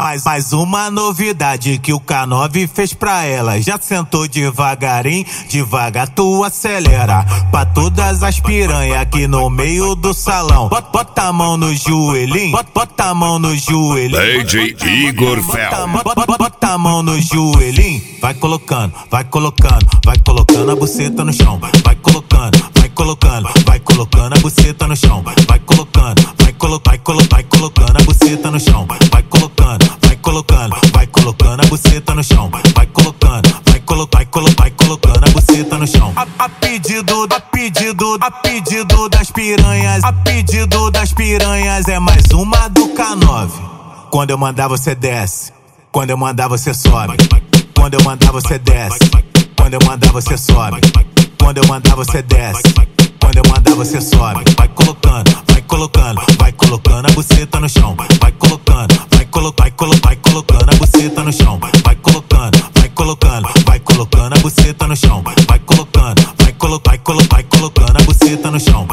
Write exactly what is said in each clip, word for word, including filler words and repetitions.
Mais, mais uma novidade que o K nove fez pra ela. Já sentou devagarinho, devagar tu acelera. Pra todas as piranha aqui no meio do salão. Bota, bota a mão no joelhinho, bota, bota a mão no joelhinho. D J Igor Fel. Bota, bota, bota a mão no joelhinho. Vai colocando, vai colocando, vai colocando a buceta no chão. Vai colocando, vai colocando, vai colocando a buceta no chão. Vai colocando, vai colocando, vai colocando, vai colocando a buceta no chão. Vai colocando, vai colocando, vai colocando a buceta no chão. Vai colocando, vai colocando, vai colocando, vai colocando a buceta no chão. A, a pedido, a pedido, a pedido das piranhas, a pedido das piranhas é mais uma do K nove. Quando eu mandar você desce, quando eu mandar você sobe. Quando eu mandar você desce, quando eu mandar você sobe. Quando eu mandar você desce, quando eu mandar você sobe. Vai colocando, vai colocando, vai colocando a buceta no chão. Vai colocando, vai colocando, vai colocando, vai colocando a buceta no chão. Vai colocando, vai colocando, vai colocando a buceta no chão. Vai colocando, vai colocando, vai colocando, vai colocando a buceta no chão.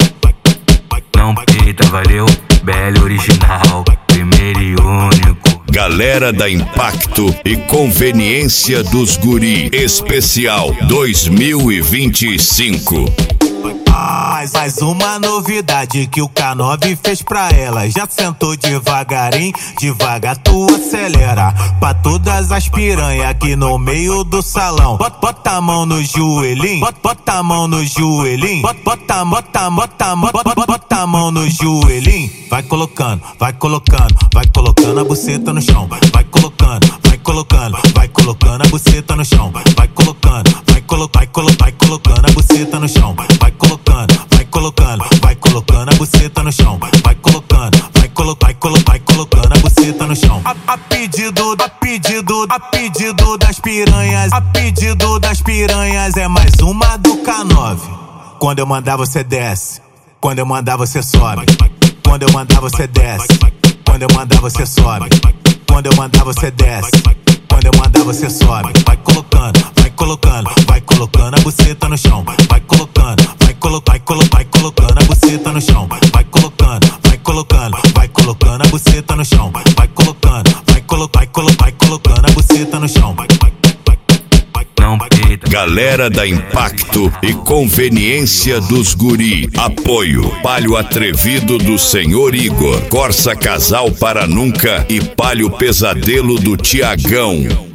Não peita, valeu, belo original, primeiro e único. Galera da Impacto e Conveniência dos Guri Especial dois mil e vinte e cinco. Mais, mais uma novidade que o K nove fez pra ela. Já sentou devagarinho, devagar tu acelera. Pra todas as piranha aqui no meio do salão. Bota, bota a mão no joelhinho, bota, bota a mão no joelhinho. Bota, bota, bota, bota, bota, bota a mão no joelhinho. Vai colocando, vai colocando, vai colocando a buceta no chão. Vai colocando, vai colocando, vai colocando a buceta no chão. Vai colocando, vai colocando, vai colocando, vai colocando a buceta no chão. Vai colocando, vai colocando, vai colocando a buceta no chão. Vai colocando, vai colocando, vai colocando, vai colocando a buceta no chão. A, a pedido, a pedido, a pedido das piranhas, a pedido das piranhas é mais uma do K nove. Quando eu mandar você desce, quando eu mandar você sobe. Quando eu mandar você desce, quando eu mandar você sobe. Quando eu mandar você desce, quando eu mandar você sobe. Vai colocando, vai colocando, vai colocando a buceta no chão. Vai colocando, vai colocando, vai colocando, vai colocando a buceta no chão. Vai colocando, vai colocando, vai colocando a buceta no chão. Vai colocando, vai colocando, vai colocando, vai colocando a buceta no chão. Não peita. Galera da Impacto e Conveniência dos Guri. Apoio Palio Atrevido do Senhor Igor, Corsa Casal para Nunca e Palio Pesadelo do Tiagão.